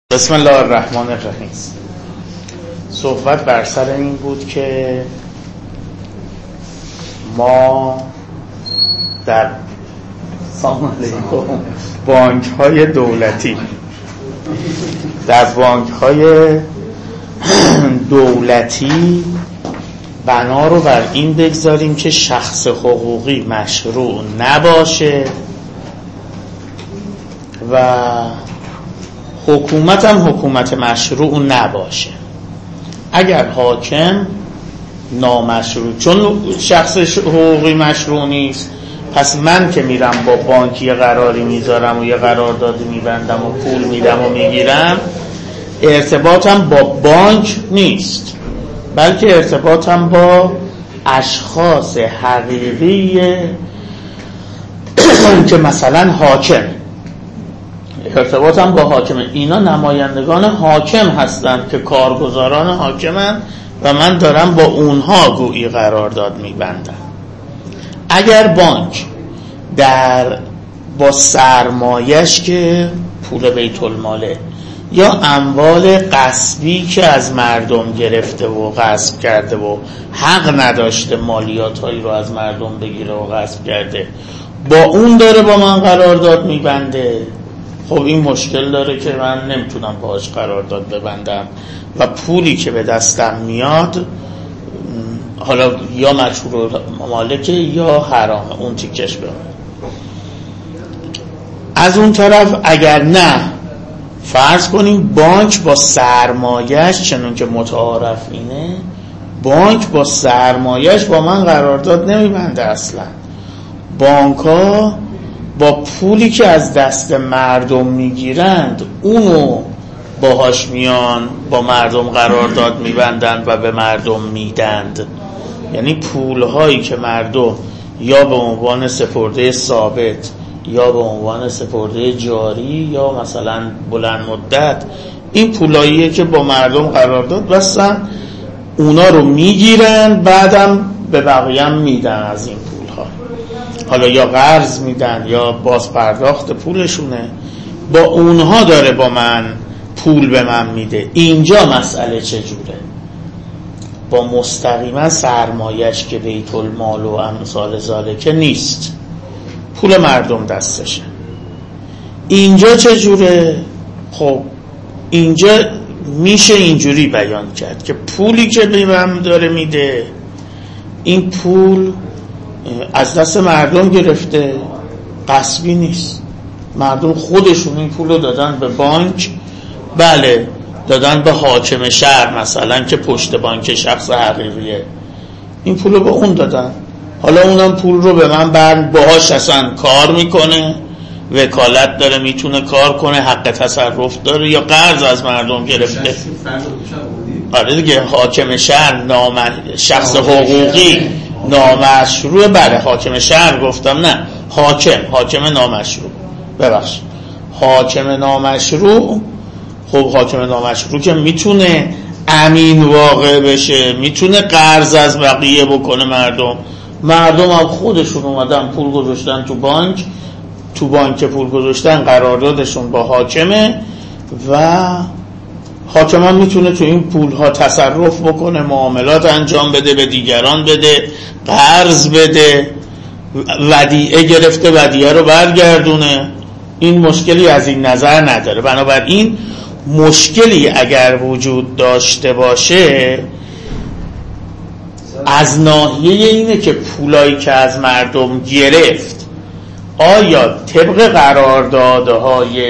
بسم الله الرحمن الرحیم. صحبت بر سر این بود که ما در بانک های دولتی بنا رو بر این بگذاریم که شخص حقوقی مشروع نباشه و حکومت هم حکومت مشروع نباشه. اگر حاکم نامشروع، چون شخص حقوقی مشروع نیست، پس من که میرم با بانک یه قراری میذارم و یه قراردادی میبندم و پول میدم و میگیرم، ارتباطم با بانک نیست، بلکه ارتباطم با اشخاص حقیقی که مثلا حاکم، ارتباطم با حاکم. اینا نمایندگان حاکم هستند که کارگزاران حاکمن و من دارم با اونها گویی قرارداد میبندم. اگر بانک با سرمایش که پول بیت الماله یا اموال غصبی که از مردم گرفته و غصب کرده و حق نداشته مالیات هایی رو از مردم بگیره و غصب کرده، با اون داره با من قرارداد میبنده، خب این مشکل داره که من نمیتونم باهاش قرارداد ببندم و پولی که به دستم میاد حالا یا مجهول مالکه یا حرامه، اون تیکش به من. از اون طرف اگر نه، فرض کنیم بانک با سرمایش، چنون که متعارف اینه، بانک با سرمایش با من قرارداد نمیبنده. اصلا بانک ها با پولی که از دست مردم میگیرند اونو باهاش میان با مردم قرارداد میبندند و به مردم میدند. یعنی پولهایی که مردم یا به عنوان سپرده ثابت یا به عنوان سپرده جاری یا مثلا بلند مدت، این پولاییه که با مردم قرارداد بستن، اونا رو میگیرن، بعدم به بقیه هم میدن از این پولها. حالا یا قرض میدن یا باز پرداخت پولشونه، با اونها داره با من پول به من میده. اینجا مسئله چجوره؟ با مستقیما سرمایش که بیت المال و امثال ذالکه نیست، پول مردم دستشه. اینجا چجوره؟ خب اینجا میشه اینجوری بیان کرد که پولی که به من داره میده، این پول از دست مردم گرفته، غصبی نیست. مردم خودشون این پول رو دادن به بانک، بله دادن به حاکم شهر مثلا که پشت بانک شخص حقیقیه، این پول رو به اون دادن. حالا اونم پول رو به من باهاش اصلا کار میکنه، وکالت داره، میتونه کار کنه، حق تصرف داره، یا قرض از مردم گرفته. آره دیگه، حاکم شهر شخص حقوقی نامشروع. بله حاکم شهر گفتم، نه حاکم نامشروع، ببخشید حاکم نامشروع. خب حاکم نامشروع که میتونه امین واقع بشه، میتونه قرض از بقیه بکنه. مردم هم خودشون اومدن پول گذاشتن تو بانک پول گذاشتن، قراردادشون با حاکمه و حاکم هم میتونه تو این پول ها تصرف بکنه، معاملات انجام بده، به دیگران بده، قرض بده، ودیعه گرفته ودیعه رو برگردونه. این مشکلی از این نظر نداره. بنابراین مشکلی اگر وجود داشته باشه از ناحیه اینه که پولایی که از مردم گرفت آیا طبق قراردادهای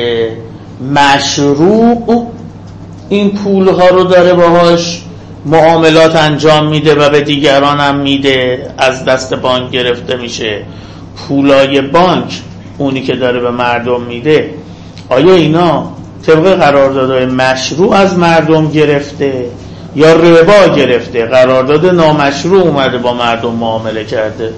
مشروع این پولها رو داره باهاش معاملات انجام میده و به دیگران هم میده، از دست بانک گرفته میشه. پولای بانک اونی که داره به مردم میده، آیا اینا طبق قراردادهای مشروع از مردم گرفته یا ربا گرفته، قرارداد نامشروع اومده با مردم معامله کرده؟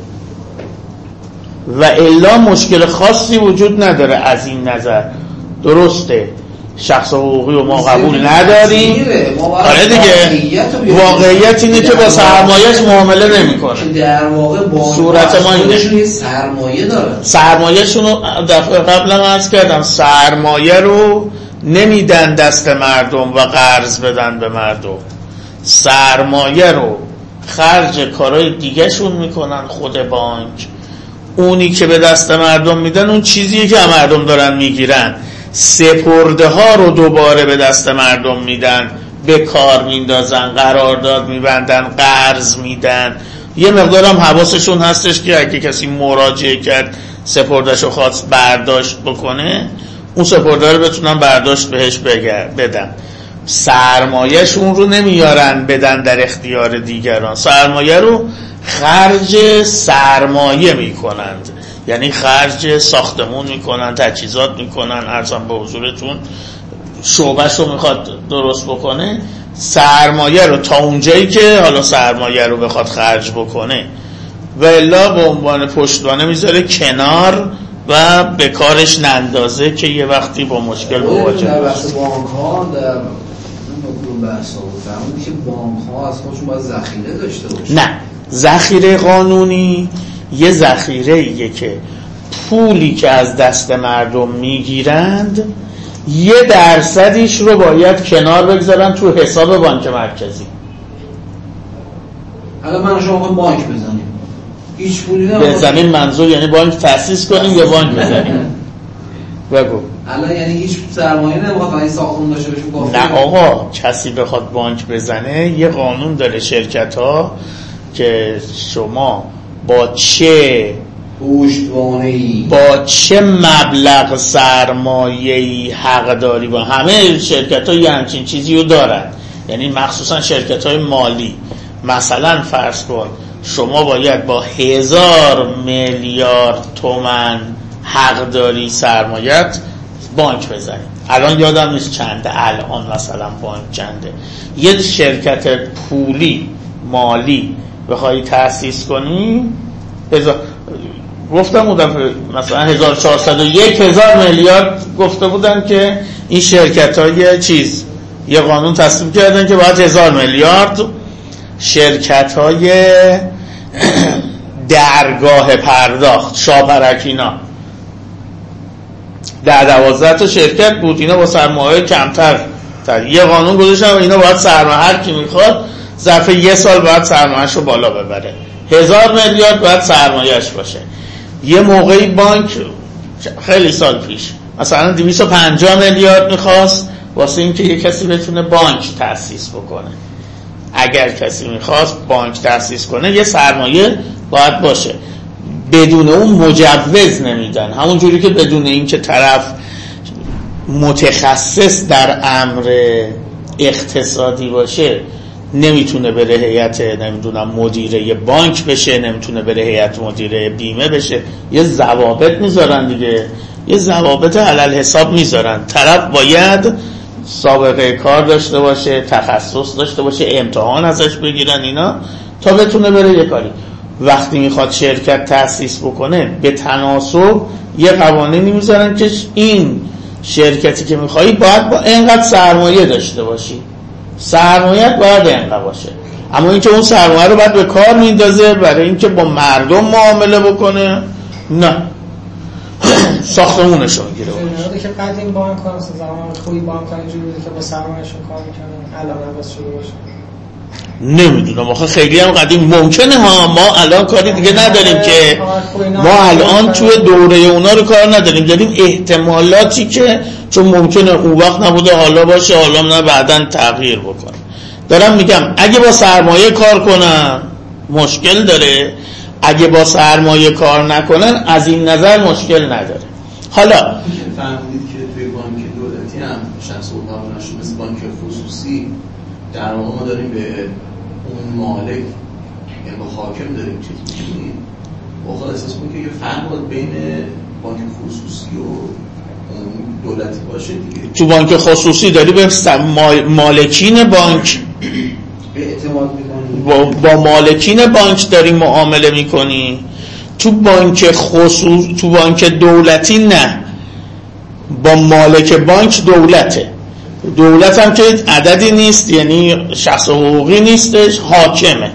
و الا مشکل خاصی وجود نداره از این نظر. درسته شخص حقوقی و ما قبول نداریم، آره دیگه، واقعیت اینه که با سرمایه‌اش معامله نمی‌کنه. در واقع صورت ما اینه، سرمایه داره. سرمایه‌شون رو دفعه قبلا عرض کردم، سرمایه رو نمیدن دست مردم و قرض بدن به مردم، سرمایه رو خرج کارهای دیگه شون میکنن خود بانک. اونی که به دست مردم میدن اون چیزیه که مردم دارن میگیرن، سپرده ها رو دوباره به دست مردم میدن، به کار میندازن، قرارداد میبندن، قرض میدن. یه مقدارم حواسشون هستش که اگه کسی مراجعه کرد سپردهشو خواست برداشت بکنه، اون سپرده رو بتونن برداشت بهش بدن. سرمایه‌شون رو نمیارن بدن در اختیار دیگران، سرمایه رو خرج سرمایه میکنند، یعنی خرج ساختمون میکنن، تجهیزات میکنن. ارزم به حضورتون شعبه‌ش رو میخواد درست بکنه، سرمایه رو تا اونجایی که حالا سرمایه رو بخواد خرج بکنه و الا به عنوان پشتوانه میذاره کنار و به کارش نندازه که یه وقتی با مشکل مواجه در بحث بانک ها در نکون بحث ها فهمونی که بانک ها از خودشون باید ذخیره داشته باشه. نه، ذخیره قانونی یه ذخیره ایه که پولی که از دست مردم میگیرند 1% رو باید کنار بگذارن تو حساب بانک مرکزی. الان من شما بانک بزنیم هیچ پولی بزنیم، منظور یعنی بانک تأسیس کنیم یا بانک بزنیم؟ بگو. الان یعنی هیچ سرمایه نمیخواد این ساختمون داشته باشه؟ نه آقا، کسی بخواد بانک بزنه یه قانون داره شرکت ها که شما با چه پشتوانه‌ای، با چه مبلغ سرمایه‌ای حق داری. با همه شرکت ها یه همچین چیزی رو دارن، یعنی مخصوصا شرکت های مالی. مثلا فرض کن شما باید با 1000 میلیارد تومان حق داری سرمایت بانک بزنی. الان یادم نیست چنده، الان مثلا بانک چنده. یه شرکت پولی مالی بخوای تأسیس کنی، گفتم اون دفعه مثلا 1401 میلیارد گفته بودن که این شرکت های چیز یه قانون تصویب کردن که باید 1000 میلیارد شرکت های درگاه پرداخت، شاپرکینا 12 تا شرکت بود، اینا با سرمایه کمتر یه قانون گذاشتن و اینا باید سرمایه هر کی میخواد ظرف یه سال باید سرمایه‌اش رو بالا ببره. 1000 میلیارد باید سرمایه‌اش باشه. یه موقعی بانک خیلی سال پیش مثلا 250 میلیارد میخواست واسه اینکه یه کسی بتونه بانک تأسیس بکنه. اگر کسی میخواست بانک تأسیس کنه یه سرمایه باید باشه، بدون اون مجوز نمیدن. همون جوری که بدون این که طرف متخصص در امر اقتصادی باشه نمیتونه بره هیئت نمیدونم مدیره بانک بشه، نمیتونه بره هیئت مدیره بیمه بشه. یه ضوابط میذارن دیگه، یه ضوابط علل حساب میذارن. طرف باید سابقه کار داشته باشه، تخصص داشته باشه، امتحان ازش بگیرن اینا تا بتونه بره یه کاری. وقتی میخواد شرکت تأسیس بکنه به تناسب یه قوانینی میذارن که این شرکتی که میخوایی باید با اینقدر سرمایه داشته باشی، سرمایه‌ات باید اینقدر باشه. اما اینکه اون سرمایه رو باید به کار میندازه برای اینکه با مردم معامله بکنه، نه، ساختمونش رو میگیره. اونجوری که قدیم بانک ها مثلا زمان خوبی بانک ها اینجوری بوده که با سرمایه‌شون کار میکنن، الان عوض شده باشه. نمیدونم آخه خیلی هم قدیم ممکنه ها، ما الان کاری دیگه نداریم که ما الان توی دوره اونا رو کار نداریم، داریم احتمالاتی که چون ممکنه اون وقت نبوده حالا باشه، حالا نه بعداً تغییر بکنه. دارم میگم اگه با سرمایه کار کنن مشکل داره، اگه با سرمایه کار نکنن از این نظر مشکل نداره. حالا فهمیدید که توی بانک دولتی هم شخص اوقاب نشد مثل بانک خصوصی در واقع ما داریم به اون مالک یعنی با حاکم داریم چیز می‌کنیم. واقعا احساس می‌کنم که یه فرق بین بانک خصوصی و دولتی باشه دیگه. تو بانک خصوصی داری به مالکین بانک اعتماد می‌کنی، با مالکین بانک داری معامله می‌کنی. تو بانک دولتی نه، با مالک بانک دولته. دولت هم که عددی نیست، یعنی شخص حقوقی نیستش، حاکمه.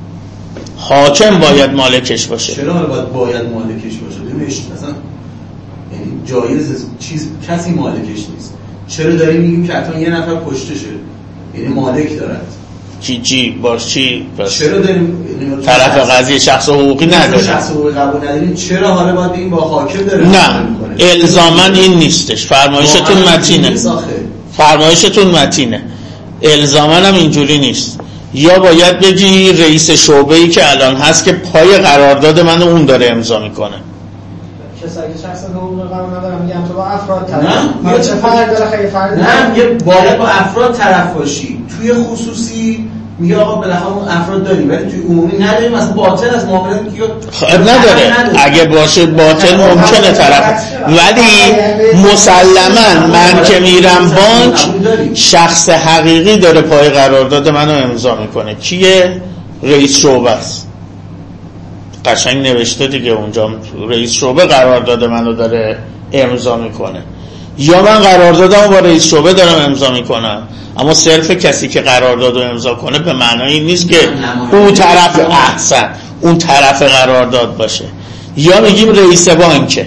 حاکم باید مالکش باشه. چرا باید مالکش باشه؟ ببینید مثلا یعنی جایز چیز کسی مالکش نیست. چرا داریم میگیم که حتی یه نفر کشته شده، یعنی مالک دارد چی باز چی چرا داریم طرف قضیه شخص حقوقی نداریم، شخص حقوقی قبول نداریم، چرا حالا باید بگیم با حاکم داره؟ نه الزاما این نیستش، فرمایشتون متینه، فرمایشتون متینه، الزاما هم اینجوری نیست. یا باید بگی رئیس شعبه‌ای که الان هست که پای قرارداد منو اون داره امضا میکنه. کسایی که شخص حقوقی قبول ندارن میگم تو با افراد طرف. نه چه فرق داره؟ خیلی فرق داره. نه میگه باید با افراد طرف باشی. توی خصوصی میگه آقا بالاخره اون افراد داریم ولی توی عمومی نداریم، مثلا باطل از معامله میگه خب نداره. اگه باشه باطل ممکنه طرف، ولی مسلما من که میرم بانک شخص حقیقی داره پای قرارداد منو امضا میکنه. کیه؟ رئیس شعبه است. قشنگ نوشته دیگه اونجا رئیس شعبه قرارداد منو داره امضا میکنه. یا من قراردادمو با رئیس شعبه دارم امضا میکنم، اما صرف کسی که قراردادو امضا کنه به معنای این نیست که اون طرف احسن اون طرف قرارداد باشه. یا میگیم رئیس بانکه،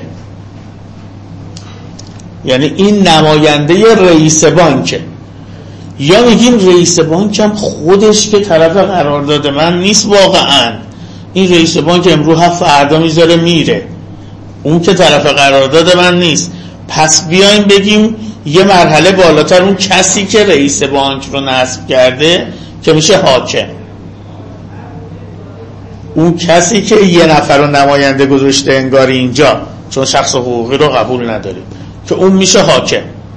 یعنی این نماینده رئیس بانکه. یا میگیم رئیس بانک هم خودش که طرف قرارداد من نیست، واقعا این رئیس بانک امروز فردا میذاره میره، اون که طرف قرارداد من نیست. پس بیایم بگیم یه مرحله بالاتر اون کسی که رئیس بانک رو نصب کرده که میشه حاکم، اون کسی که یه نفر رو نماینده گذاشته انگاری اینجا چون شخص حقوقی رو قبول نداریم که اون میشه حاکم.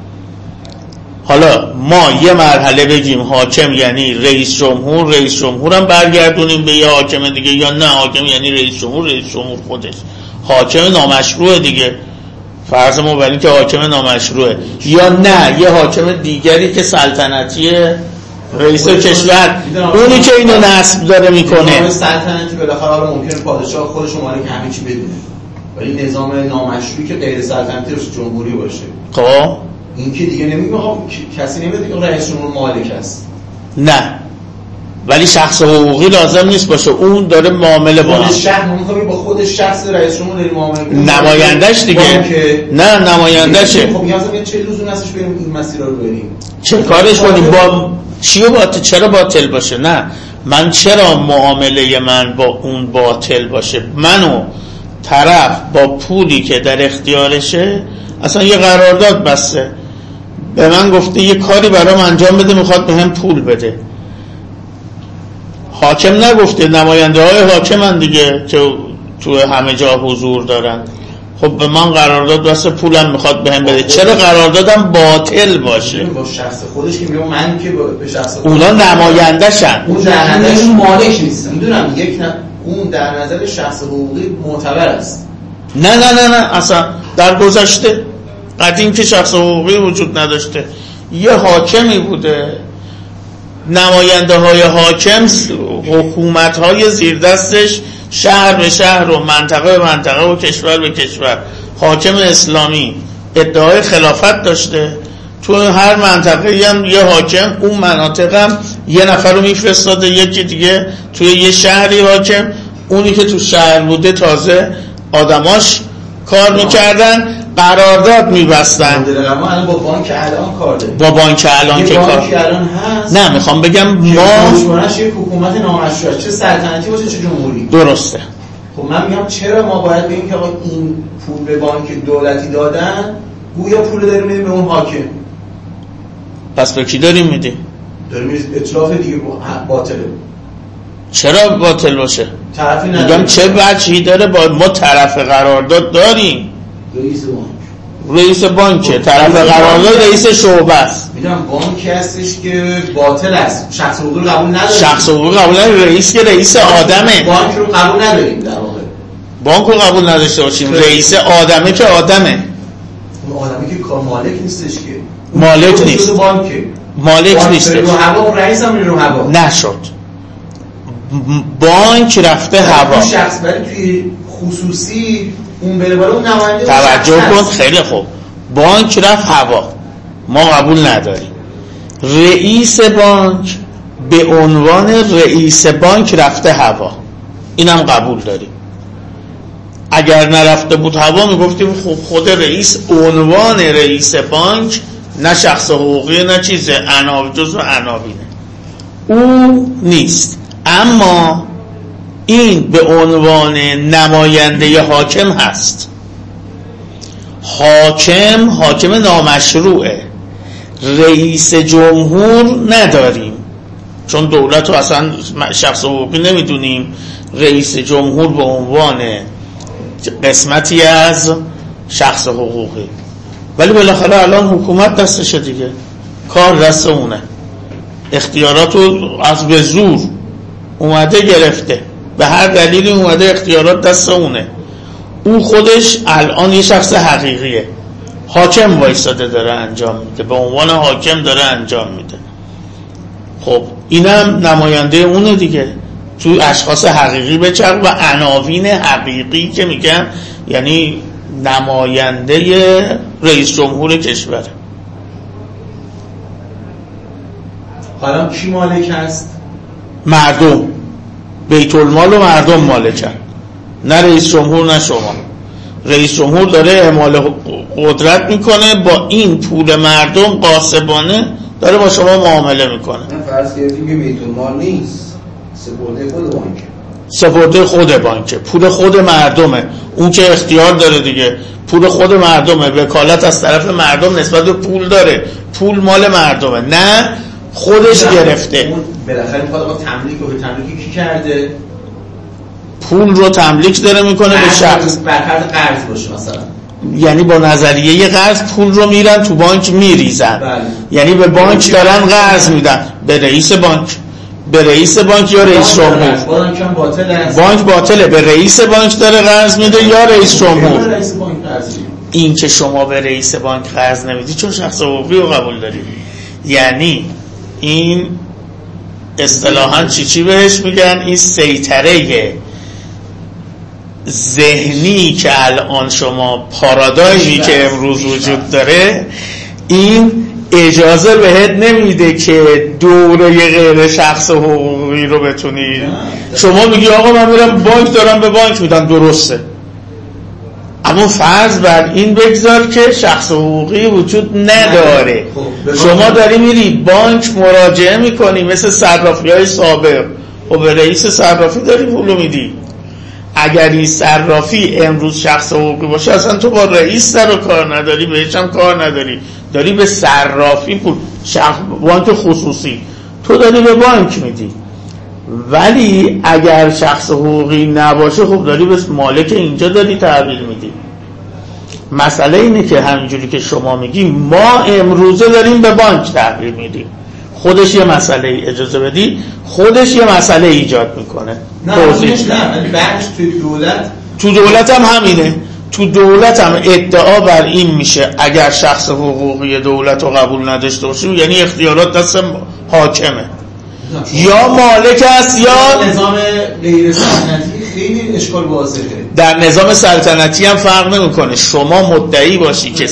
حالا ما یه مرحله بگیم حاکم یعنی رئیس جمهور، رئیس جمهور هم برگردونیم به یه حاکم دیگه، یا نه حاکم یعنی رئیس جمهور، رئیس جمهور خودش حاکم نامشروع دیگه، فرض ما بر این که حاکم نامشروعه. یا نه یه حاکم دیگری که سلطنتیه، رئیس کشور، اونی که اینو نصب داره میکنه. سلطنتی بالاخره حالا ممکنه پادشاه خودش مالک همه چی بدونه، ولی نظام نامشروعی که غیر سلطنتی جمهوری باشه، خب این که دیگه نمیگه کسی نمیگه که رئیس جمهور مالک است. نه، ولی شخص حقوقی لازم نیست باشه، اون داره معامله با خود شهر با خود شخص رئیس جمهور داره معامله میکنه، نمایندش دیگه. نه نمایندشه. خب میگم چه لزومی هستش بریم این مسیر رو بریم؟ چه کارش کنیم؟ با چیو باطل؟ چرا باطل باشه؟ نه من چرا معامله من با اون باطل باشه؟ منو طرف با پولی که در اختیارشه اصلا یه قرارداد بسته، به من گفته یه کاری برام انجام بده، میخواد بهم پول بده. حاکم نگفته، نماینده های حاکمن دیگه که تو همه جا حضور دارن. خب به من قرارداد بسته، پولم میخواد بهم بده، چرا قراردادم باطل باشه؟ با شخص خودش که میگم من که به شخص خودش، اونا نماینده‌شن، اون در نظرش مالک نیست. میدونم اون در نظر شخص حقوقی معتبر است. نه اصلا در گذشته قدیم که شخص حقوقی وجود نداشته، یه حاکمی بوده، نماینده های حاکم حکومت های زیر دستش شهر به شهر و منطقه به منطقه و کشور به کشور، حاکم اسلامی ادعای خلافت داشته، تو هر منطقه هم یه حاکم، اون مناطق هم یه نفر رو میفرستاده، یکی دیگه توی یه شهری حاکم، اونی که تو شهر بوده تازه آدماش کار میکردن، قرارداد میبستن. ما الان با بانک الان کار داریم، با بانک الان که کار الان هست. نه میخوام بگم ما یک حکومت نامشروع، چه سلطنتی باشه چه جمهوری. درسته. خب من میگم چرا ما باید بگیم که آقا این پول به بانک دولتی دادن، گویا پول داریم میدیم به اون حاکم. پس به کی داریم میدیم؟ داریم میدیم اطلاف دیگه باطله. چرا باطل باشه؟ طرفی نداریم. میگم چه وجهی داره؟ با ما طرف قرارداد داریم، رئیس بانکه، طرف قرارداد رئیس شعبه است. میدونم بانکی هستش که باطل است، شخص حقوقی رو قبول نداریم. شخص حقوقی قبول نداریم، رئیس که رئیس آدمه. بانک رو قبول نداریم، در واقع بانک رو قبول نداشته باشیم، رئیس آدمه که آدمه. اون آدمی که کار مالک نیستش که، مالک نیست، مالک نیست، رو هوا اون رئیس هم رو هوا نشد، بانک رفته هوا. شخص ولی توی خصوصی اون بره بالا اون نماینده توجه کن، خیلی خوب، بانک رفت هوا، ما قبول نداریم. رئیس بانک به عنوان رئیس بانک رفته هوا، اینم قبول داریم. اگر نرفته بود هوا میگفتیم خب خود رئیس عنوان رئیس بانک نه شخص حقوقی نه چیزه، جزء عناوینه، او نیست. اما این به عنوان نماینده حاکم هست. حاکم نامشروعه. رئیس جمهور نداریم، چون دولت رو اصلا شخص حقوقی نمیدونیم. رئیس جمهور به عنوان قسمتی از شخص حقوقی، ولی بالاخره الان حکومت دستشه دیگه، کار دست اونه، اختیاراتو از به زور اومده گرفته، به هر دلیلی اومده اختیارات دست اونه. او خودش الان یه شخص حقیقیه، حاکم وایساده داره انجام میده، به عنوان حاکم داره انجام میده. خب اینم نماینده اونه دیگه، تو اشخاص حقیقی بچرخ و عناوین حقیقی که میگن، یعنی نماینده رئیس جمهور کشور. حالا کی مالک هست؟ مردم، بیت المال و مردم مالکن، نه رئیس جمهور نه شما. رئیس جمهور داره اعمال قدرت میکنه، با این پول مردم قاصبانه داره با شما معامله میکنه. فرض کردیم که بیت المال نیست، سپرده خود بانک، سپرده خود بانکه، پول خود مردمه، اون که اختیار داره دیگه، پول خود مردمه، وکالت از طرف مردم نسبت به پول داره، پول مال مردمه، نه خودش گرفته. بالاخره میخواد آقا تملیک رو، به تملیک کی کرده؟ پول رو تملیک داره میکنه به شخص، برکت قرض باشه مثلا، یعنی با نظریه قرض پول رو میرن تو بانک میریزن. بله. یعنی به بانک دارن قرض میدن، به رئیس بانک، به رئیس بانک یا رئیس جمهور. بانک باطله، به رئیس بانک داره قرض میده یا رئیس جمهور. این که شما به رئیس بانک قرض نمیدی چون شخص حقوقی رو قبول داری، یعنی این اصطلاحاً چی بهش میگن، این سیطره ذهنی که الان شما، پارادایمی که امروز وجود داره، این اجازه بهت نمیده که دوره غیر شخص حقوقی رو بتونی. شما میگی آقا من میرم بانک دارم به بانک میدن، درسته، اما فرض بر این بگذار که شخص حقوقی وجود نداره. شما داری میری بانک مراجعه میکنی مثل صرافی های سابق و به رئیس صرافی داری پولو میدی. اگر این صرافی امروز شخص حقوقی باشه اصلا تو با رئیس سر و کار نداری، بهش هم کار نداری، داری به صرافی پول، بانک خصوصی تو داری به بانک میدی. ولی اگر شخص حقوقی نباشه خب داری به مالک اینجا داری تحویل میدی. مسئله اینه که همینجوری که شما میگی ما امروزه داریم به بانک تحویل میدیم، خودش یه مسئله، اجازه بدی، خودش یه مسئله ایجاد میکنه. توضیح نه، بعدش تو دولت هم همینه. تو دولت هم ادعا بر این میشه اگر شخص حقوقی دولت رو قبول نداشته باشه یعنی اختیارات دست حاکمه، یا مالک است یا نظام غیر سلطنتی. خیلی اشکال واضحه. در نظام سلطنتی هم فرق نمیکنه. شما مدعی باشی که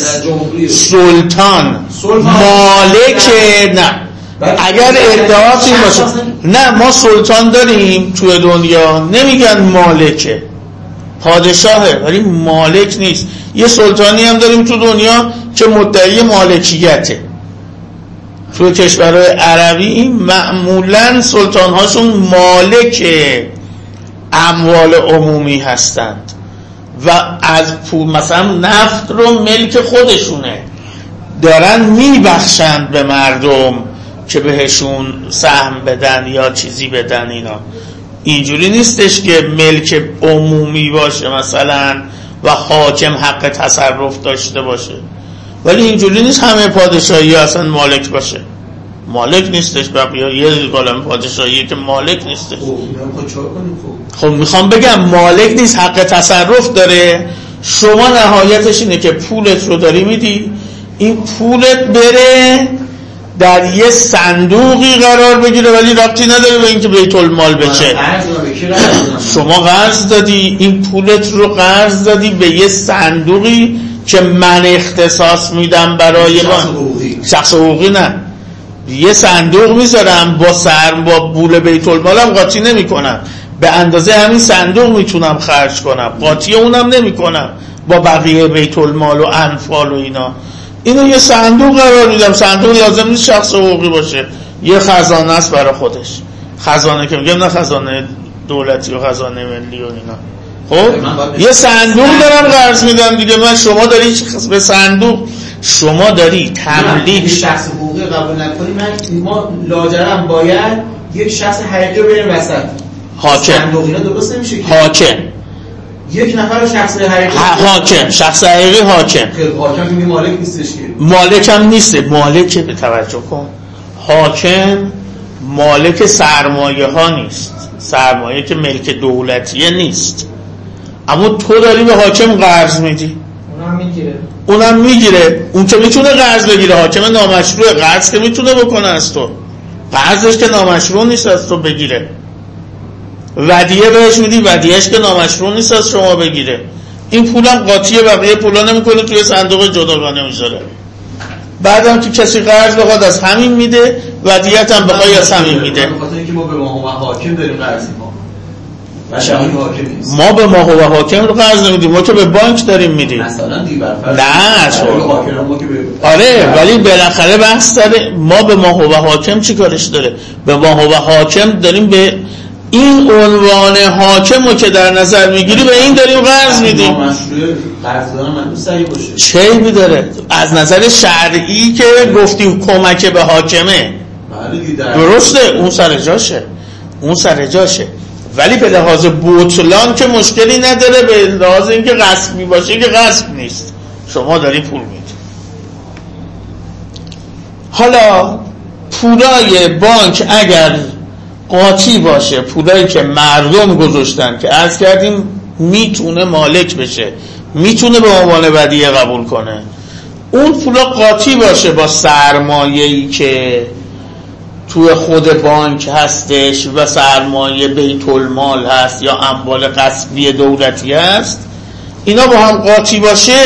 سلطان مالک، نه اگر ادعاتی باشه، نه ما سلطان داریم توی دنیا، نمیگن مالکه، پادشاهه ولی مالک نیست. یه سلطانی هم داریم تو دنیا که مدعی مالکیته. توی کشورهای عربی معمولاً سلطان‌هاشون مالک اموال عمومی هستند و از پول مثلا نفت رو ملک خودشونه، دارن میبخشند به مردم که بهشون سهم بدن یا چیزی بدن. اینا اینجوری نیستش که ملک عمومی باشه مثلا و حاکم حق تصرف داشته باشه. ولی اینجوری نیست همه پادشاهی اصلا مالک باشه، مالک نیستش. بقیه یه قلم پادشاهیه که مالک نیستش. خب میخوام بگم مالک نیست، حق تصرف داره. شما نهایتش اینه که پولت رو داری میدی، این پولت بره در یه صندوقی قرار بگیره ولی ربطی نداره به اینکه بیت المال بشه. شما قرض دادی، این پولت رو قرض دادی به یه صندوقی که من اختصاص میدم برای شخص حقوقی، نه یه صندوق میذارم با پول بیت المالم قاطی نمی کنم، به اندازه همین صندوق میتونم خرج کنم، قاطی اونم نمی کنم با بقیه بیت المال و انفال و اینا. اینو یه صندوق قرار میدم. صندوق لازم نیست شخص حقوقی باشه، یه خزانه است برای خودش. خزانه که میگم نه خزانه دولتی و خزانه ملی و اینا. خب یه صندوق دارم قرض میدم دیگه. من شما داری به صندوق، شما داری تملیک شخص حقوقی قبول نکنی، ما لاجرم باید یک شخص حقیقی رو بریم وسط. حاکم. صندوق اینا درست نمیشه که حاکم یک نفر شخص حقیقی حاکم، شخص حقیقی حاکم. حاکم میگه مالک نیستش که. مالک هم نیست. مالک به توجه کن، حاکم مالک سرمایه ها نیست. سرمایه که ملک دولتیه نیست. اما تو داری به حاکم قرض میدی، اونم میگیره. اون که میتونه قرض بگیره، حاکم نامشروع. قرض که میتونه بکنه از تو، قرضش که نامشروع نیست از تو بگیره. ودیعه بهش میدی، ودیعهش که نامشروع نیست از شما بگیره. این پولم قاطیه، بقیه پولا نمیکنه، توی صندوق جداگانه میذاره. بعدم که کسی قرض بخواد از همین میده، ودیعت هم بخوای از همین میده. بخاطر اینکه ما به ما حاکم داریم قرض ما به ما و حاکم رو قرض نمیدیم، ما که به بانک داریم میدیم. مثلا دیبرفرض نه آره، ولی بالاخره بحث داره ما به ما و حاکم چی کارش داره. به ما و حاکم داریم به این عنوان حاکم رو که در نظر میگیری به این داریم قرض میدیم. قرضدار من دوست داری باشه چه عیبی داره از نظر شرعی که گفتیم کمک به حاکمه؟ درسته، اون سر جاشه. ولی به لحاظ بطلان که مشکلی نداره. به لحاظ اینکه غصبی باشه که غصب نیست، شما داری پول میدی. حالا پولای بانک اگر قاطی باشه، پولایی که مردم گذاشتن که عرض کردیم میتونه مالک بشه، میتونه به عنوان ودیعه قبول کنه، اون پولا قاطی باشه با سرمایه‌ای که توی خود بانک هستش و سرمایه بیت المال هست یا اموال غصبی دولتی هست، اینا با هم قاطی باشه،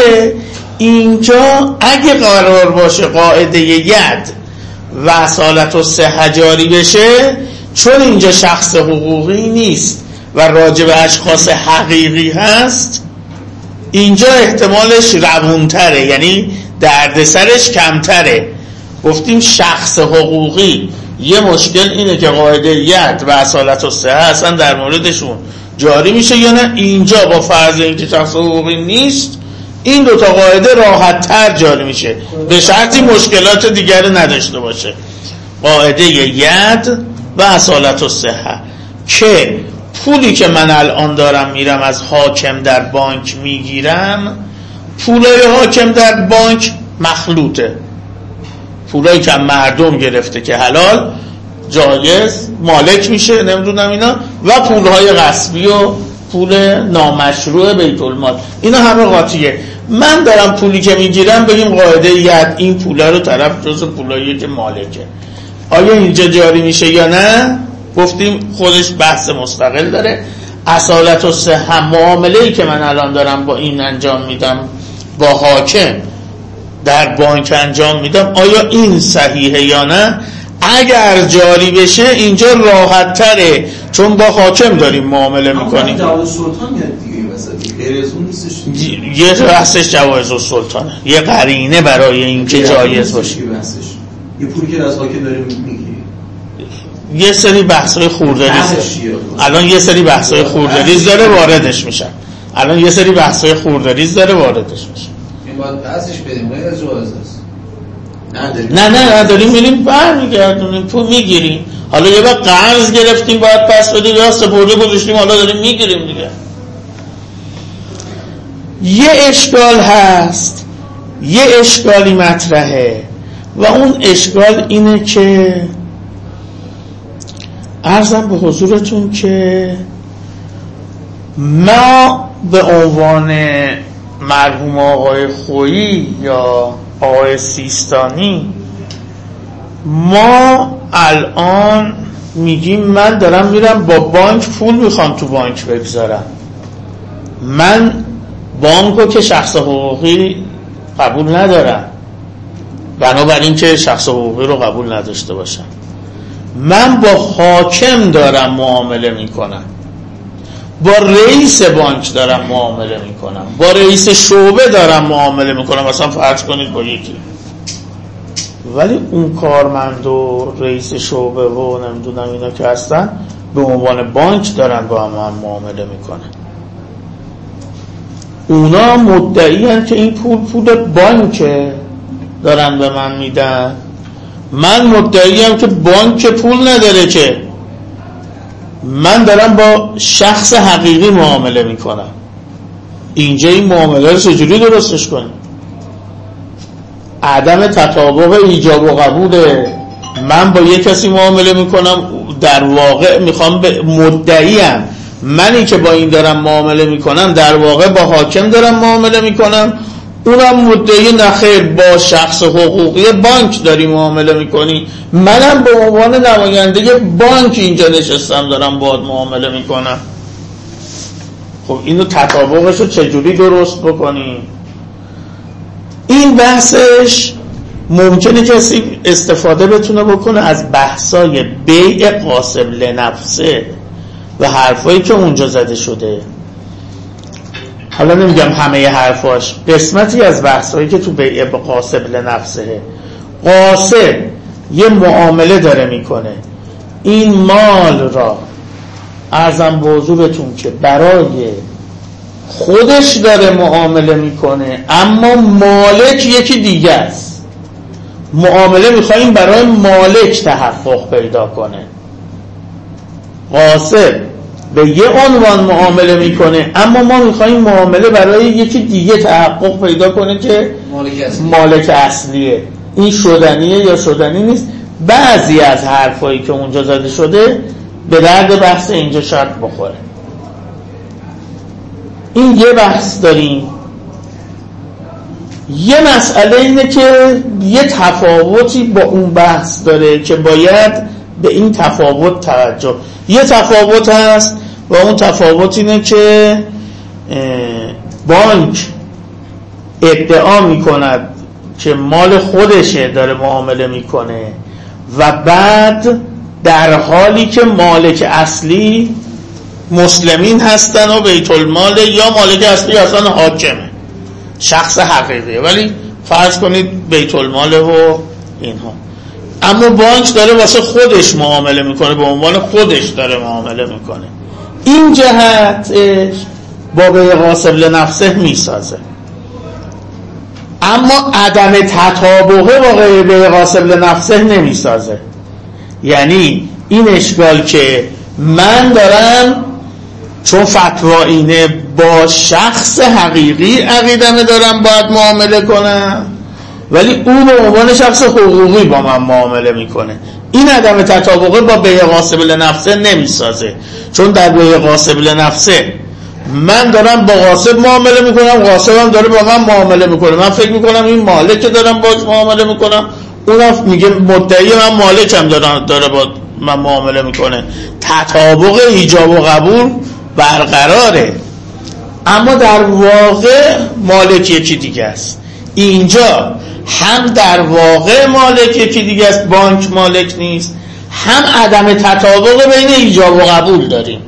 اینجا اگه قرار باشه قاعده ید و اصالت و صحه جاری بشه، چون اینجا شخص حقوقی نیست و راجع به اشخاص حقیقی هست، اینجا احتمالش روونتره، یعنی دردسرش کمتره. گفتیم شخص حقوقی یه مشکل اینه که قاعده ید و اصالت و صحه اصلا در موردشون جاری میشه یا نه. اینجا با فرض اینکه شخص حقوقی نیست، این دوتا قاعده راحت تر جاری میشه، به شرطی مشکلات دیگری نداشته باشه. قاعده ید و اصالت و صحه که پولی که من الان دارم میرم از حاکم در بانک میگیرم، پولای حاکم در بانک مخلوطه، پولایی که مردم گرفته که حلال جایز مالک میشه نمیدونم اینا، و پولهای غصبی و پول نامشروع بیت المال، اینا همه قاطیه. من دارم پولی که میگیرم بگیم قاعده ید این پولا رو طرف جز پولایی که مالکه، آیا اینجا جاری میشه یا نه؟ گفتیم خودش بحث مستقل داره. اصالت و صحه، معامله‌ای که من الان دارم با این انجام میدم، با حاکم در بانک انجام میدم، آیا این صحیحه یا نه؟ اگر جاری بشه اینجا راحت تره، چون با حاکم داریم معامله میکنیم. جواز سلطان میاد دیگه این وسط، غیر از اون نیستش. یه بحثش جواز السلطانه، یه قرینه برای اینکه جایز باشه. یه پولی که از حاکم داریم میگیری، یه سری بحث‌های خورده‌ریز الان یه سری بحث‌های خورده‌ریز داره واردش میشن. الان یه سری بحث‌های خورده‌ریز داره واردش میشن. این باید بحثش بدیم، غیر از جواز است. نه داریم میریم برمیگردونیم پول میگیریم. حالا یه وقت قرض گرفتیم باید پس بدیم، یا سپرده گذاشتیم حالا داریم میگیریم دیگه. یه اشکال هست، یه اشکالی مطرحه و اون اشکال اینه که عرضم به حضورتون که ما به عنوان مرحوم آقای خویی یا آقای سیستانی، ما الان میگیم من دارم میرم با بانک پول میخوام تو بانک بگذارم، من بانکو که شخص حقوقی قبول ندارم، بنابراین که شخص حقوقی رو قبول نداشته باشم، من با حاکم دارم معامله میکنم، با رئیس بانک دارم معامله میکنم، با رئیس شعبه دارم معامله میکنم، مثلا فرض کنید با یکی ولی اون کارمند و رئیس شعبه و نمیدونم اینا که هستن به عنوان بانک دارن با هم معامله میکنن. اونا مدعی هستن که این پول بانکه دارن به من میدن. من مدعی هم که بانک پول نداره، که من دارم با شخص حقیقی معامله میکنم. اینجا این معامله رو چجوری درستش کنیم؟ عدم تطابق ایجاب و قبوله. من با یک کسی معامله میکنم، در واقع میخوام به مدعیم منی که با این دارم معامله میکنم در واقع با حاکم دارم معامله میکنم، اونم مدعی نخیر با شخص حقوقی بانک داری معامله میکنی، منم به عنوان نماینده بانک اینجا نشستم دارم باهات معامله میکنم. خب اینو تطابقش رو چجوری درست بکنیم؟ این بحثش ممکنه کسی استفاده بتونه بکنه از بحثای بیع قاسم لنفسه و حرفایی که اونجا زده شده. حالا نمیگم همه حرفاش، قسمتی از بحثایی که تو بیع قاسم لنفسه. قاسم یه معامله داره میکنه، این مال را عرضم به حضورتون که برای خودش داره معامله میکنه، اما مالک یکی دیگه است. معامله میخواییم برای مالک تحقق پیدا کنه. قاسم به یه عنوان معامله میکنه، اما ما میخواییم معامله برای یکی دیگه تحقق پیدا کنه که مالک اصلیه. این شدنیه یا شدنی نیست. بعضی از حرفایی که اونجا زده شده به درد بحث اینجا شرط بخوره. این یه بحث داریم. یه مسئله اینه که یه تفاوتی با اون بحث داره که باید به این تفاوت توجه. یه تفاوت هست و اون تفاوت اینه که بانک ادعا میکند که مال خودشه داره معامله میکنه و بعد در حالی که مالک اصلی مسلمین هستن و بیت المال یا مالک اصلی اصلا حاکمه، شخص حقیقیه، ولی فرض کنید بیت المال و اینها، اما بانک داره واسه خودش معامله میکنه، به عنوان خودش داره معامله میکنه. این جهتش با بیع قاسم لنفسه میسازه. اما عدم تطابقه با بیع قاسم لنفسه نمیسازه. یعنی این اشکال که من دارم چون فتوا اینه با شخص حقیقی عقیدمه دارم باید معامله کنم، ولی اون به عنوان شخص حقوقی با من معامله میکنه. این عدم تطابقه با بیع قاسم لنفسه نمیسازه. چون در بیع قاسم لنفسه من دارم با قاسم معامله میکنم، قاسم هم داره با من معامله میکنه، من فکر میکنم این مالک دارم باش معامله میکنم، اونم میگه مدعی من مالکم داره با من معامله میکنه. تطابق ایجاب و قبول برقراره، اما در واقع مالک یکی دیگه است. اینجا هم در واقع مالک یکی دیگه است، بانک مالک نیست، هم عدم تطابق بین ایجاب و قبول داریم.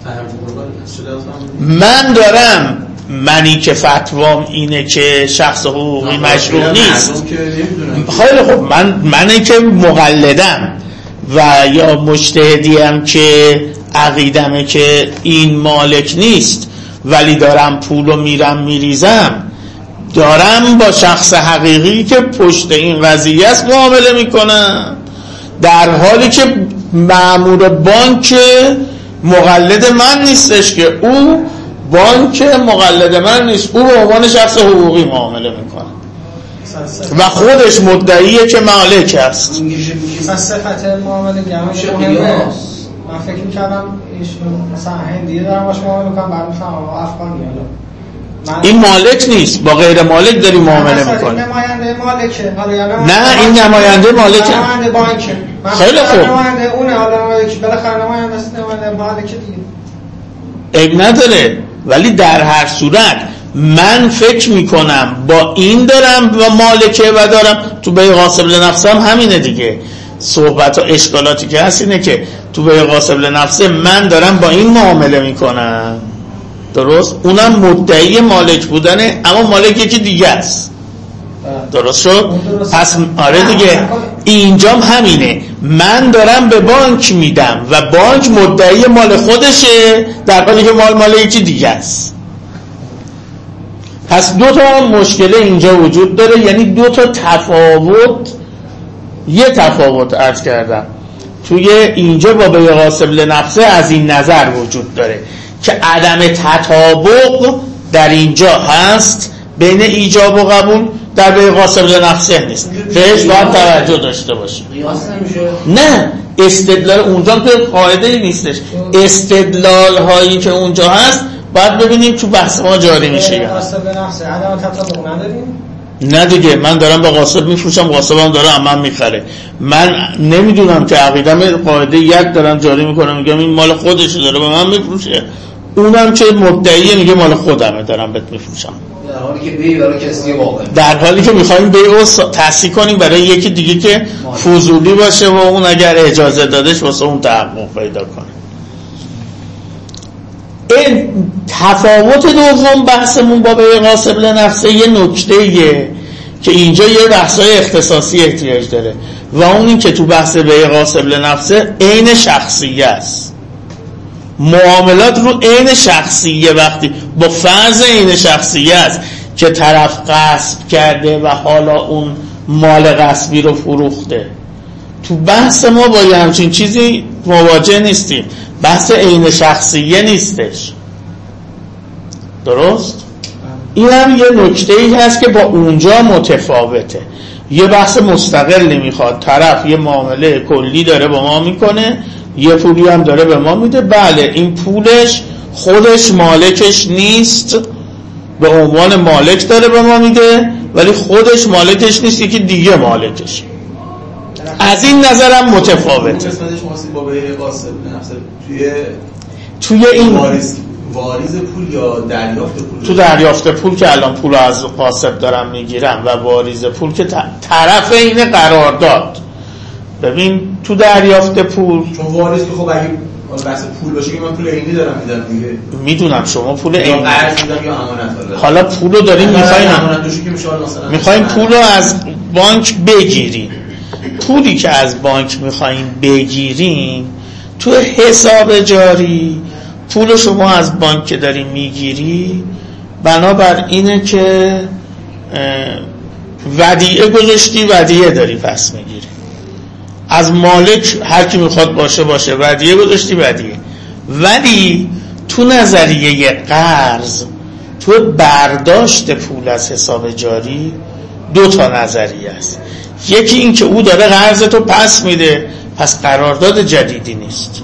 من دارم منی که فتوام اینه که شخص حقوقی مشروع نیست، خیلی خوب، منی که مقلدم و یا مجتهدیم که عقیدمه که این مالک نیست، ولی دارم پولو میریزم، دارم با شخص حقیقی که پشت این قضیه است معامله میکنم، در حالی که مأمور بانک مقلد من نیستش، که او بانک مقلد من نیست، او به عنوان شخص حقوقی معامله میکنه و خودش مدعیه که مالک است. صفت معامله مهمه. من فکر میکردم مثلا هندیه دارم باش معامله میکنم، بعد میفهمم افغانی. این مالک نیست، با غیر مالک داری معامله میکنی. نماینده مالکه. نه، این نماینده مالکه. نماینده بانکه. خیلی خوب. نماینده اونه، حالا نماینده بالاخره نماینده است، نماینده مالکه دیگه. عیب نداره، ولی در هر صورت من فکر میکنم با این دارم و مالکه و دارم. تو بیع قاسم لنفسم همینه دیگه. صحبت و اشکالاتی که هست اینه که تو بیع قاسم لنفسه من دارم با این معامله میکنم، درست؟ اونم مدعی مالک بودنه، اما مالک یکی دیگه است. درست شد؟ پس آره دیگه اینجام همینه، من دارم به بانک میدم و بانک مدعی مال خودشه در حالی که مال یکی دیگه است. پس دو تا مشکل اینجا وجود داره، یعنی دو تا تفاوت، یه تفاوت عرض کردم توی اینجا با بیع غاصب لنفسه از این نظر وجود داره که عدم تطابق در اینجا هست بین ایجاب و قبول، در بیع غاصب لنفسه نیست، بهش باید توجه داشته باشیم. قیاس نمیشه؟ نه، استدلال اونجا که قاعده نیستش، استدلال هایی که اونجا هست باید ببینیم تو بحث ما جاری میشه یا غاصب لنفسه عدم تطابق نداریم؟ نه دیگه، من دارم با غاصب میفروشم، غاصبم داره من میخره، من نمیدونم که عقیدم قاعده یک دارم جاری میکنم میگم این مال خودشه داره به من میفروشه، اونم که مدعیه میگه مال خودمه دارم بهت میفروشم، در حالی که بیع برای کسی واقعا، در حالی که میخوایم بیعو تصحیح کنیم برای یکی دیگه که فضولی باشه و اون اگر اجازه دادش واسه اون تحقق پیدا کنه. این تفاوت دوم بحثمون با بیع غاصب لنفسه یه نکته‌ایه که اینجا یه بحث‌های اختصاصی احتیاج داره و اون این که تو بحث بیع غاصب لنفسه عین شخصیه است، معاملات رو عین شخصیه، وقتی با فرض عین شخصیه است که طرف غصب کرده و حالا اون مال غصبی رو فروخته، تو بحث ما با یه همچین چیزی مواجه نیستیم، بحث عین شخصیه نیستش، درست؟ این هم یه نکته‌ای هست که با اونجا متفاوته، یه بحث مستقلی میخواد، طرف یه معامله کلی داره با ما میکنه، یه پولی هم داره به ما میده، بله این پولش خودش مالکش نیست، به عنوان مالک داره به ما میده ولی خودش مالکش نیست، یکی دیگه مالکش. از این نظرم متفاوته. قسمتش ماسی با بیع غاصب لنفسه توی این واریز پول یا دریافت پول؟ تو دریافت پول که الان پول از غاصب دارم میگیرم و واریز پول که طرف اینه قرارداد. ببین تو دریافت پول چون واریز که خب اگه بحث پول باشه که من پول عینی دارم میدم دیگه، میدونم شما پول عینی یا قرض میدم یا امانت، حالا پولو داریم میخواین پولو از بانک بگیرین، پولی که از بانک میخواین بگیرین تو حساب جاری، پول شما از بانک که داری میگیری بنابر اینه که ودیعه گذاشتی، ودیعه داری پس میگیری از مالک، هر کی میخواد باشه ودیعه گذاشتی ودیعه. ولی تو نظریه قرض، تو برداشت پول از حساب جاری دو تا نظریه است، یکی این که او داره قرض تو پس میده، پس قرارداد جدیدی نیست،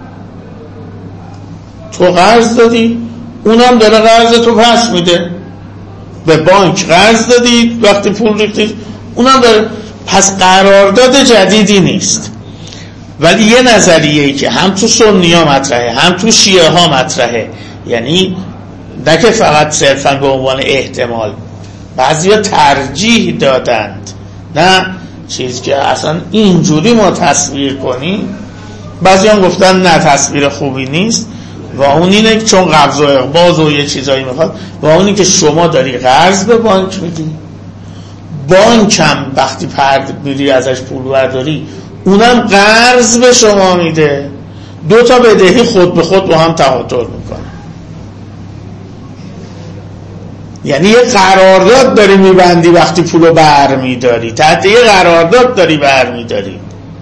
تو قرض دادی اونم داره قرض تو پس میده، به بانک قرض دادی وقتی پول ریختی اونم داره، پس قرارداد جدیدی نیست. ولی یه نظریه‌ای که هم تو سنی ها مطرحه هم تو شیعه ها مطرحه، یعنی نه که فقط صرفا به عنوان احتمال، بعضی ها ترجیح دادند نه چیز که اصلا اینجوری ما تصویر کنیم، بعضی هم گفتن نه تصویر خوبی نیست و اون اینه چون قبض و اقباض و یه چیزایی میخواد، و اونی که شما داری قرض به بانک میدی، بانک هم وقتی میری ازش پول برداری اونم قرض به شما میده، دو تا بدهی خود به خود با هم تعادل میکنه، یعنی یه قرارداد داری میبندی وقتی پولو برمیداری، تحت یه قرارداد داری برمیداری.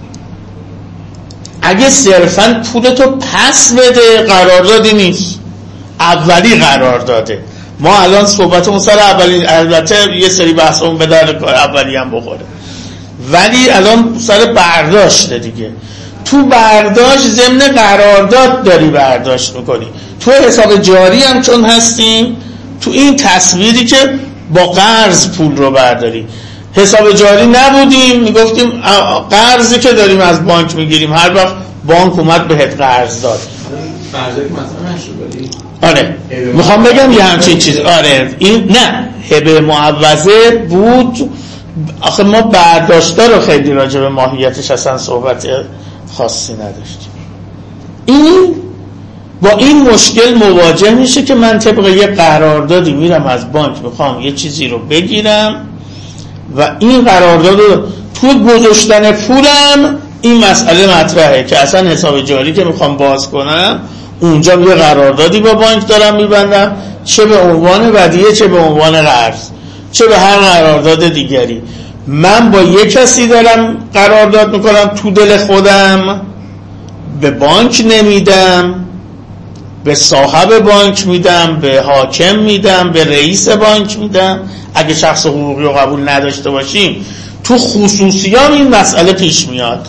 اگه صرفاً پولتو پس بده قراردادی نیست، اولی قرارداده. ما الان صحبتمون سر اولی، البته یه سری بحثمون به در اولی هم بخوره، ولی الان سر برداشت دیگه. تو برداشت ضمن قرارداد داری برداشت میکنی، تو حساب جاری هم چون هستیم تو این تصویری که با قرض پول رو برداری، حساب جاری نبودیم میگفتیم قرضی که داریم از بانک میگیریم، هر وقت بانک اومد بهت قرض داد. فرضی که مثلا نشد، آره میخوام بگم یه همچین چیز، آره این نه هبه معوضه بود. آخه ما برداشتا رو خیلی راجع به ماهیتش اصلا صحبت خاصی نداشتیم. این با این مشکل مواجه میشه که من طبق یه قراردادی میرم از بانک میخوام یه چیزی رو بگیرم و این قرارداد تو گذاشتن پولم این مسئله مطرحه که اصلا حساب جاری که میخوام باز کنم اونجا یه قراردادی با بانک دارم میبندم، چه به عنوان ودیعه چه به عنوان قرض چه به هر قرارداد دیگری. من با یک کسی دارم قرارداد میکنم تو دل خودم، به بانک نمیدم، به صاحب بانک میدم، به حاکم میدم، به رئیس بانک میدم. اگه شخص حقوقی رو قبول نداشته باشیم تو خصوصیام این مسئله پیش میاد.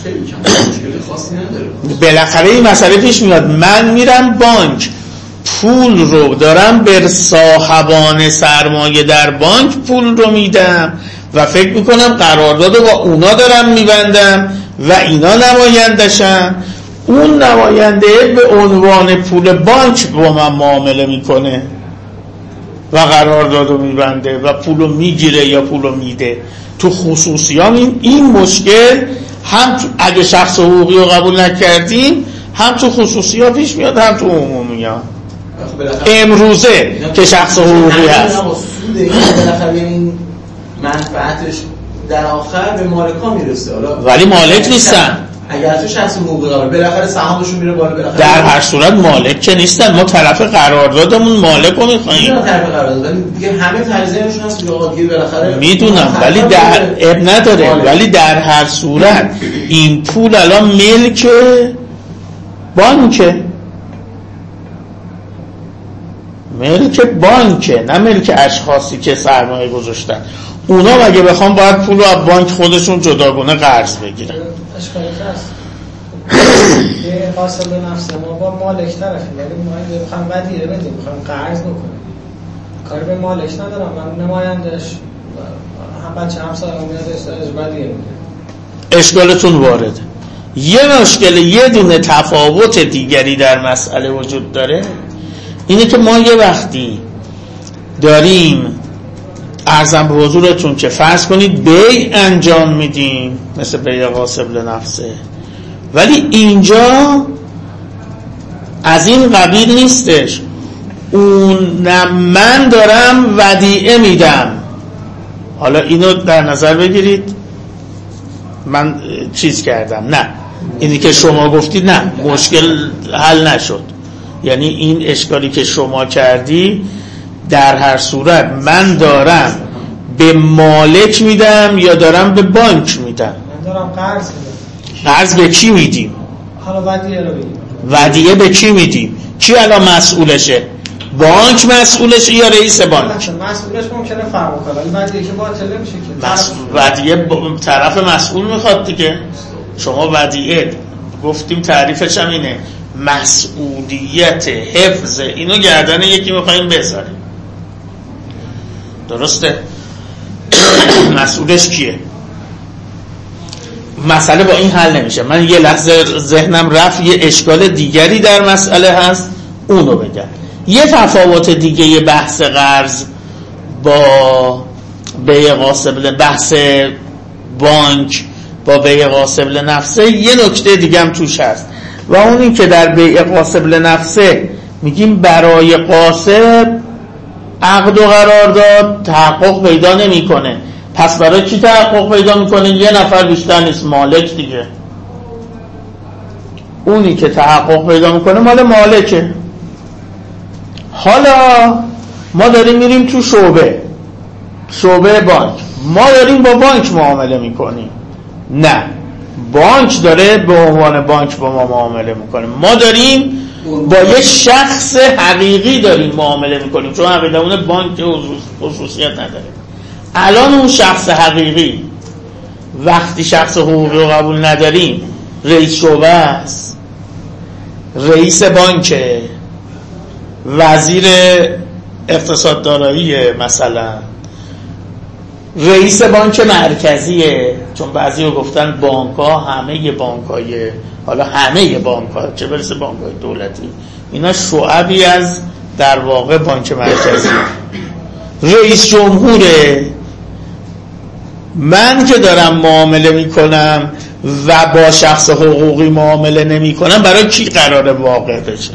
بالاخره این مسئله پیش میاد. من میرم بانک پول رو دارم به صاحبان سرمایه در بانک پول رو میدم و فکر میکنم قرارداد رو با اونا دارم میبندم و اینا نمایندشن. اون نماینده به عنوان پول بانک با من معامله میکنه و قرارداد رو میبنده و پول رو میگیره یا پول رو میده. تو خصوصیام این مشکل هم اگه شخص حقوقی رو قبول نکردیم هم تو خصوصیات پیش میاد هم تو عمومیات. امروزه که شخص حقوقی هست بالاخره این منفعتش در آخر به مالکا میرسه، ولی مالک نیستن. اگر تو شخص حقوقی قبول بالاخره سهامشون میره بالا، بالاخره در هر صورت مالک که نیستن. ما طرف قراردادمون مالک رو میخواییم. طرف قرارداد دیگه همه تجزیهشون هست که آقا دیگه بالاخره میدونم، ولی در اب نداره. ولی در هر صورت این پول الان ملک بانکه، ملک بانکه، نه ملک اشخاصی که سرمایه گذاشتن. اونا مگه بخوام باید پول رو از بانک خودشون جداگونه قرض بگیرن؟ اشکالی هست. یه قاصد نفس ما با مالک طرفیم، ولی ما بخوام ودیعه بدیم، بخوام قرض بکنیم، کاری به مالک ندارم. من نمایندش هم بچه همسرم میاد از ودیعه میگیرم. اشکالتون وارده. یه مشکل، یه دونه تفاوت دیگری در مسئله وجود داره، اینه که ما یه وقتی داریم عرضم به حضورتون که فرض کنید بیع انجام میدیم مثل بیع غاصب لنفسه، ولی اینجا از این قبیل نیستش. من دارم ودیعه میدم. حالا اینو در نظر بگیرید، من چیز کردم، نه اینی که شما گفتید نه، مشکل حل نشد. یعنی این اشکالی که شما کردی در هر صورت من دارم به مالک میدم یا دارم به بانک میدم؟ من دارم قرض میدم. قرض به کی میدیم؟ حالا ودیعه رو بگیم. ودیعه به کی میدیم؟ کی الان مسئولشه؟ بانک مسئولشه یا رئیس بانک؟ مسئولش ممکنه فرق کنه، ولی ودیعه که باطله میشه که ودیعه طرف مسئول میخواد دیگه. شما ودیعه گفتیم تعریفش هم اینه، مسئولیت حفظ اینو گردن یکی میخواییم بذاریم، درسته؟ مسئولش کیه؟ مسئله با این حل نمیشه. من یه لحظه ذهنم رفت یه اشکال دیگری در مسئله هست، اونو بگم. یه تفاوت دیگه یه بحث قرض با بیع غاصب، بحث بانک با بیع غاصب لنفسه، یه نکته دیگه هم توش هست و اون این که در بیع غاصب لنفسه میگیم برای غاصب عقد و قرارداد تحقق پیدا نمیکنه. پس برای کی تحقق پیدا میکنه؟ یه نفر بیشتر نیست، مالک دیگه. اونی که تحقق پیدا میکنه مال مالکه. حالا ما داریم میریم تو شعبه بانک، ما داریم با بانک معامله میکنیم. نه، بانک داره به عنوان بانک با ما معامله میکنه. ما داریم با یه شخص حقیقی داریم معامله میکنیم، چون عقیدمون بانک خصوصیت نداره. الان اون شخص حقیقی وقتی شخص حقوقی رو قبول نداریم، رئیس شعبه است، رئیس بانکه، وزیر اقتصاد داراییه، مثلا رئیس بانک مرکزیه، چون بعضی رو گفتن بانک ها همه بانک های، حالا همه بانک ها چه برسه بانک های دولتی، اینا شعبی از در واقع بانک مرکزی. رئیس جمهوره. من که دارم معامله میکنم و با شخص حقوقی معامله نمی کنم، برای کی قراره واقع بشه؟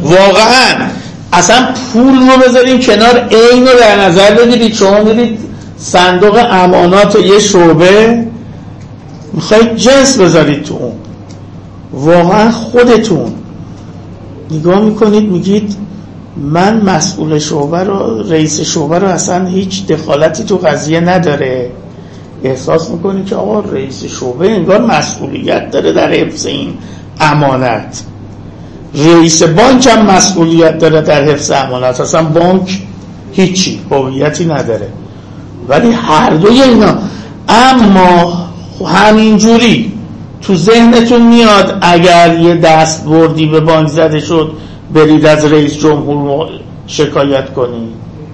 واقعا اصلا پول رو بذاریم کنار، عین رو در نظر بگیرید. شما میرید صندوق امانات یه شعبه میخواید جنس بذارید تو اون، واقعا خودتون نگاه میکنید میگید من مسئول شعبه رو، رئیس شعبه رو اصلا هیچ دخالتی تو قضیه نداره، احساس میکنید که آقا رئیس شعبه انگار مسئولیت داره در حفظ این امانت، رئیس بانک هم مسئولیت داره در حفظ امانت، اصلا بانک هیچی هویتی نداره. ولی هر دوی اینا، اما همینجوری تو ذهنتون میاد اگر یه دست بردی به بانک زده شد برید از رئیس جمهور شکایت کنید؟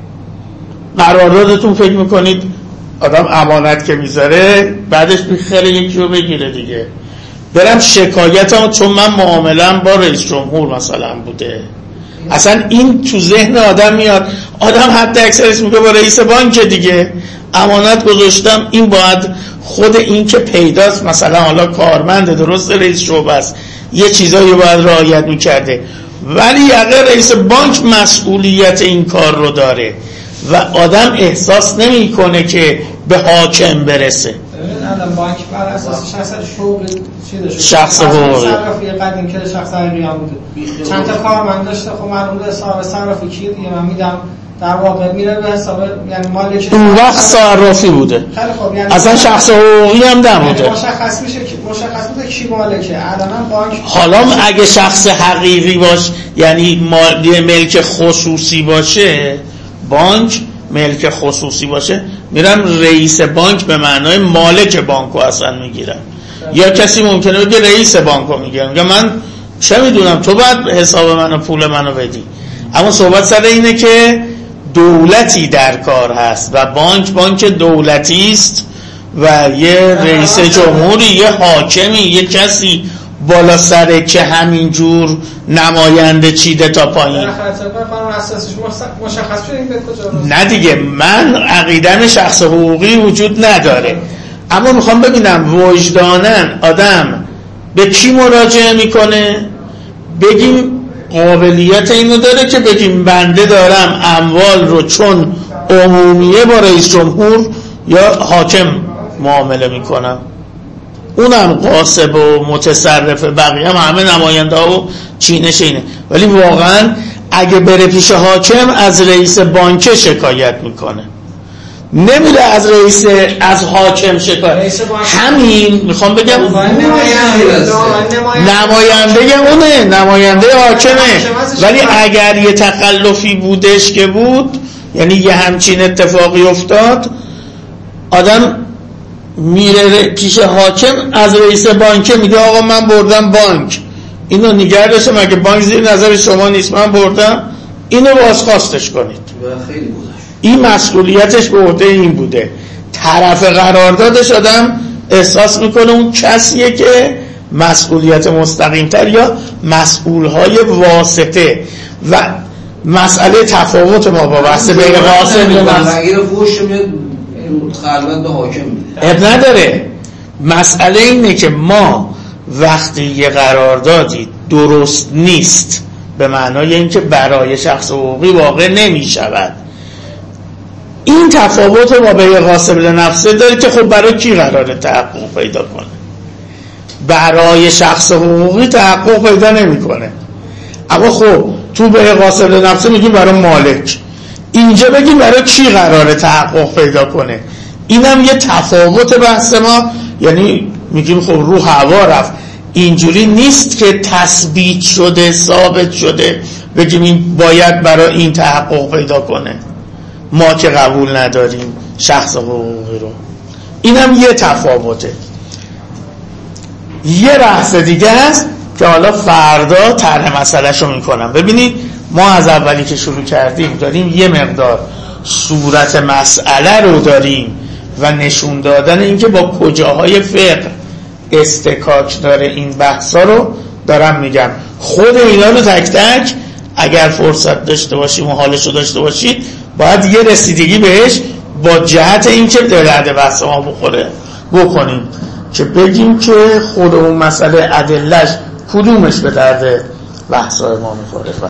قراردادتون فکر میکنید آدم امانت که میذاره بعدش بیخره یکی رو بگیره دیگه، برم شکایتم چون من معامله‌ام با رئیس جمهور مثلا بوده؟ اصلا این تو ذهن آدم میاد. آدم حتی اکثرش میگه با رئیس بانک دیگه امانت گذاشتم، این باید خود این که پیداست مثلا حالا کارمنده، درست رئیس شعبه است، یه چیزایی باید رعایت میکرده، ولی اگر رئیس بانک مسئولیت این کار رو داره و آدم احساس نمیکنه که به حاکم برسه. الان بانک بر اساس شخص حقوقی صرافی قدیم که شخص حقیقی هم بوده، چند تا کارمند داشته، خب معلومه حساب صرافی کیه دیگه، من میدم در واقع میره به حساب، یعنی مالک اون وقت صرافی بوده، خیلی خوب، یعنی اصلا شخص حقوقی هم نبوده، یعنی مشخص میشه که مشخص بوده کی مالکه. الان بانک حالا اگه شخص حقیقی باشه یعنی ملک خصوصی باشه، بانک ملک خصوصی باشه، میرن رئیس بانک به معنای مالک بانکو اصلا میگیرن. یا کسی ممکنه بگه رئیس بانکو میگیرن، میگه من چه میدونم تو باید حساب منو پول منو بدی. اما صحبت سر اینه که دولتی در کار هست و بانک دولتی است و یه رئیس جمهوری، یه حاکمی، یه کسی بالا سره که همینجور نماینده چیده تا پایین. نه دیگه، من عقیدم شخص حقوقی وجود نداره، اما میخوام ببینم وجدانن آدم به کی مراجعه میکنه. بگیم قابلیت اینو داره که بگیم بنده دارم اموال رو چون عمومیه با رئیس جمهور یا حاکم معامله میکنم، اونم قاسب و متصرف، بقیه هم همه نماینده ها و چینش اینه. ولی واقعا اگه بره پیش حاکم از رئیس بانک شکایت میکنه، نمیره از حاکم شکایت. همین میخوام بگم نماینده اونه، نماینده حاکمه. ولی اگر یه تخلفی بودش که بود، یعنی یه همچین اتفاقی افتاد، آدم میره پیش حاکم از رئیس بانک میگه آقا من بردم بانک، اینو نگه داشته، مگه بانک زیر نظر شما نیست؟ من بردم، اینو بازخواستش کنید. خیلی بودش. این مسئولیتش به عهده این بوده. طرف قراردادش آدم احساس میکنه اون کسیه که مسئولیت مستقیمتر یا مسئولهای واسطه. و مسئله تفاوت ما با بحث بین قاسم و بغیر فوش میاد خلوت به حاکم میده، اب نداره. مسئله اینه که ما وقتی یه قراردادی درست نیست به معنای اینکه برای شخص حقوقی واقع نمی شود، این تفاوت ما به قاسم لنفسه داره که خب برای کی قراره تحقق پیدا کنه؟ برای شخص حقوقی تحقق پیدا نمی کنه. اما خب تو به قاسم لنفسه میگیم برای مالک، اینجا بگیم برای کی قراره تحقق پیدا کنه. اینم یه تفاوت بحث ما، یعنی میگیم خب رو هوا رفت. اینجوری نیست که تثبیت شده ثابت شده بگیم این باید برای این تحقق پیدا کنه، ما که قبول نداریم شخص حقوقی رو. اینم یه تفاوته. یه بحث دیگه هست که حالا فردا طرح مسئله‌شو میکنم. ببینید ما از اولی که شروع کردیم داریم یه مقدار صورت مسئله رو داریم و نشون دادن اینکه با کجاهای فقه استکاک داره این بحثا رو دارم میگم. خود اینا رو تک تک اگر فرصت داشته باشیم و حالشو داشته باشید باید یه رسیدگی بهش با جهت اینکه درد بحث ما بخوره بکنیم که بگیم که خود اون مسئله ادله‌اش کدومش به درد بحثای ما میخوره.